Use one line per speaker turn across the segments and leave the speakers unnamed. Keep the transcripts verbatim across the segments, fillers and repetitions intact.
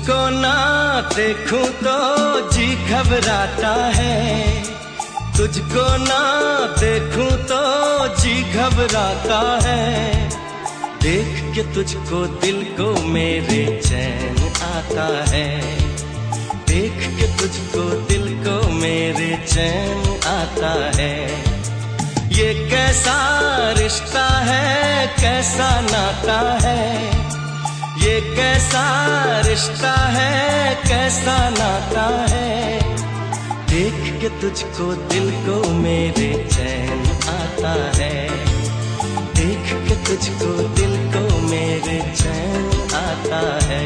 तुझको ना देखूं तो जी घबराता है, तुझको ना देखूं तो जी घबराता है। देख के तुझको दिल को मेरे चैन आता है, देख के तुझको दिल को मेरे चैन आता है। ये कैसा रिश्ता है, कैसा नाता है, ये कैसा रिश्ता है, कैसा नाता है। देख के तुझको दिल को मेरे चैन आता है, देख के तुझको दिल को मेरे चैन आता है।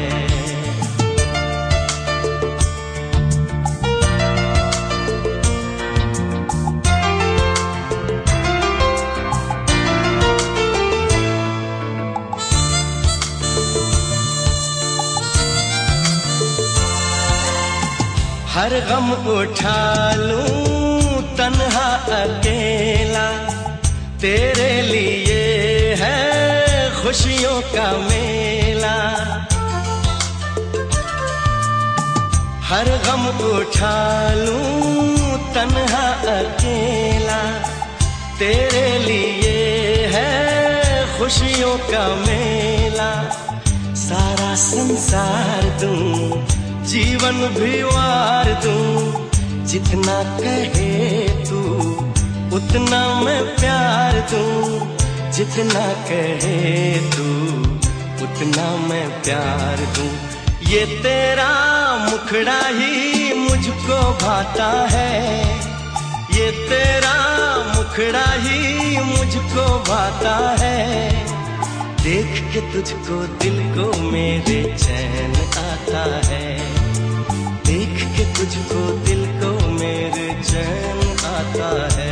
हर गम उठा लूं तन्हा अकेला, तेरे लिए है खुशियों का मेला। हर गम उठा लूं तन्हा अकेला, तेरे लिए है खुशियों का मेला। सारा संसार दूं, जीवन भी वार दूं, जितना कहे तू उतना मैं प्यार दूं, जितना कहे तू उतना मैं प्यार दूं। ये तेरा मुखड़ा ही मुझको भाता है, ये तेरा मुखड़ा ही मुझको भाता है। देख के तुझको दिल को मेरे चैन आता है, देख के तुझको दिल को मेरे चैन आता है।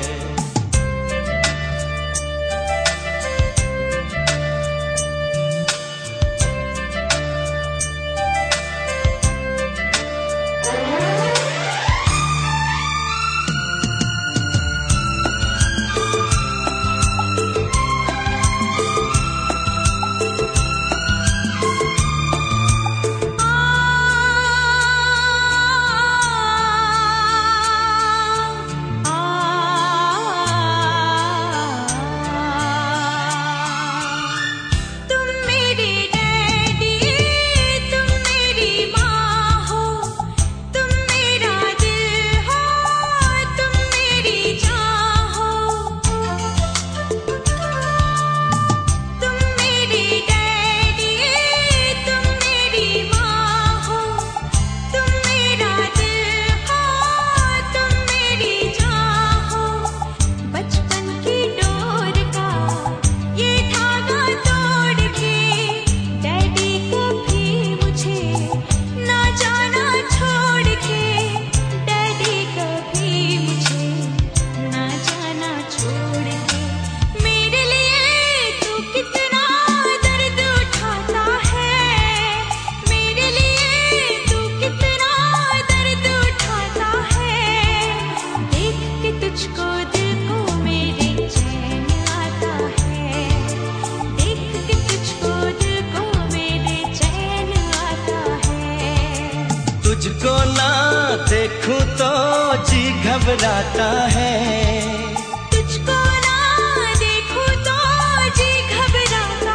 तुझको ना देखूं तो जी घबराता है,
तुझको ना देखूं तो जी घबराता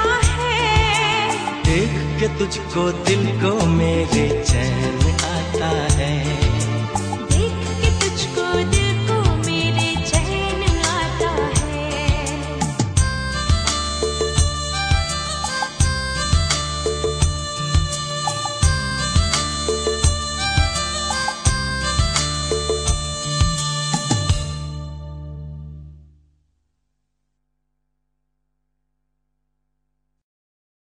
है।
देख के तुझको दिल को मेरे चैन आता है।